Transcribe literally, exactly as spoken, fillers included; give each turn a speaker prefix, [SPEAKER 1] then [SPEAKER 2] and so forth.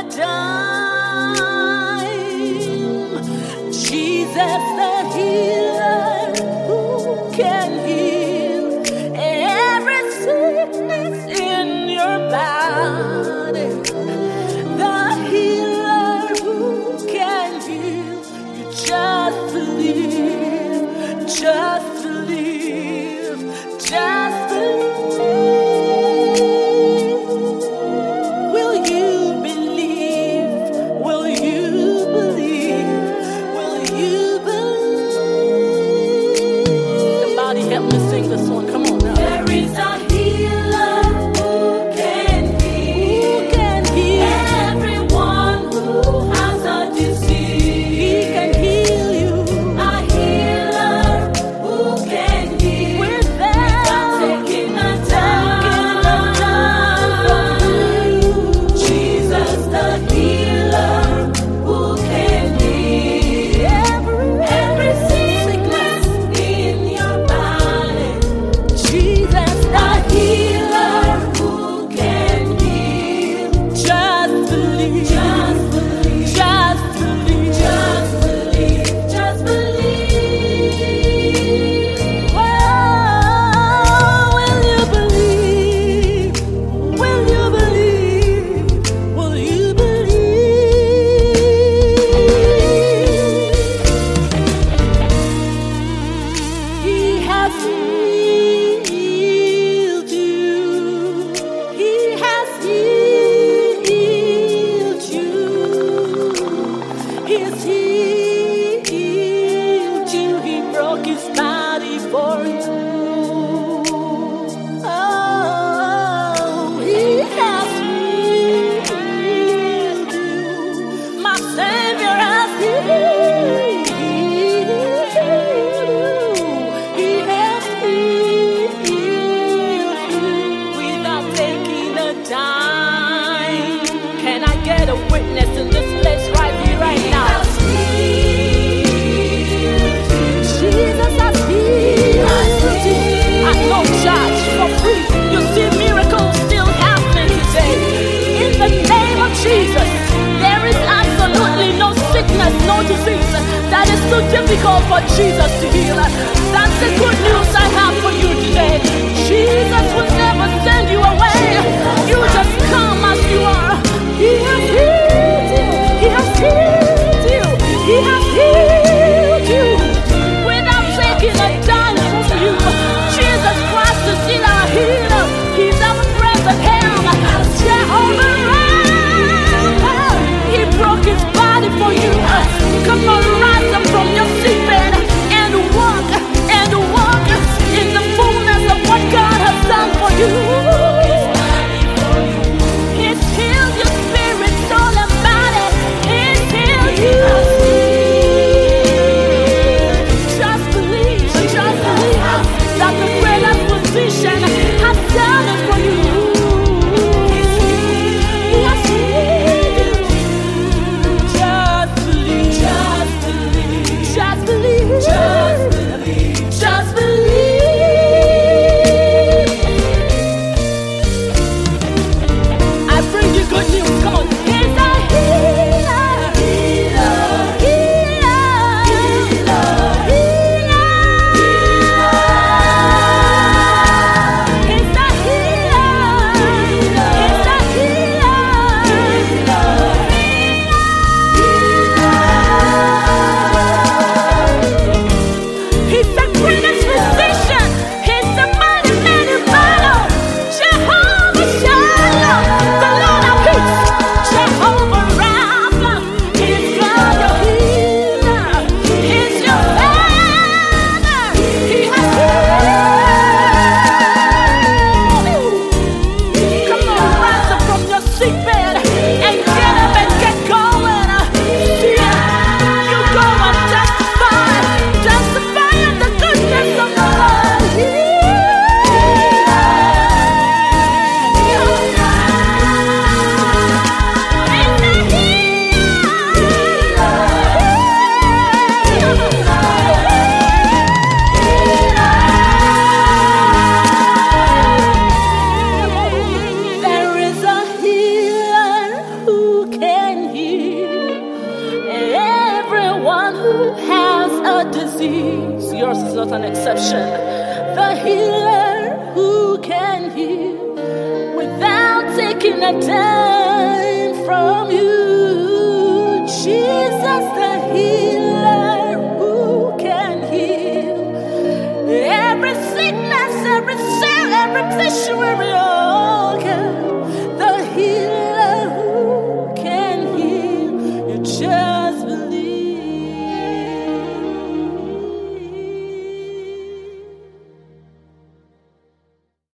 [SPEAKER 1] dime. Jesus the healer, who can heal every sickness in your body. The healer who can heal. You just believe, just believe, just believe. Will you believe? Will you believe? Will you believe? Somebody help me sing this one. Come on now.
[SPEAKER 2] There is a healer who can heal,
[SPEAKER 1] Who can heal?
[SPEAKER 2] everyone who has a disease.
[SPEAKER 1] He can heal you.
[SPEAKER 2] A healer who can heal
[SPEAKER 1] With
[SPEAKER 2] without
[SPEAKER 1] that,
[SPEAKER 2] taking a
[SPEAKER 1] taking a
[SPEAKER 2] dime from you. Jesus the healer who can heal
[SPEAKER 1] every
[SPEAKER 2] every sickness in your body.
[SPEAKER 1] Jesus
[SPEAKER 2] A
[SPEAKER 1] the
[SPEAKER 2] healer who can heal.
[SPEAKER 1] just believe,
[SPEAKER 2] Just believe.
[SPEAKER 1] just believe,
[SPEAKER 2] Just believe, just believe.
[SPEAKER 1] Oh, will you believe? Will you believe? Will you believe? He has healed you. He has healed you. He has healed you. He broke his body for you. Oh, he has healed you. My Savior has healed you. He has healed you without taking a dime. Can I get a witness in this place right here, right now? Jesus has healed you at no charge, for free. You see miracles still happening today. In the name of Jesus, there is absolutely no sickness, no disease that is too difficult for Jesus to heal. That's the good news I have for you today. Jesus will never send you away. You just come as you are. He has healed you. He has healed you. He has healed you without taking a dime from you. Jesus Christ is still our healer. He's our present help. Jehovah Rapha. He broke his body for you. Come on, rise up from your seatbed and walk and walk in without an exception. The healer who can heal without taking a dime from you. Jesus, the healer who can heal every sickness, every cell, every tissue, every organ.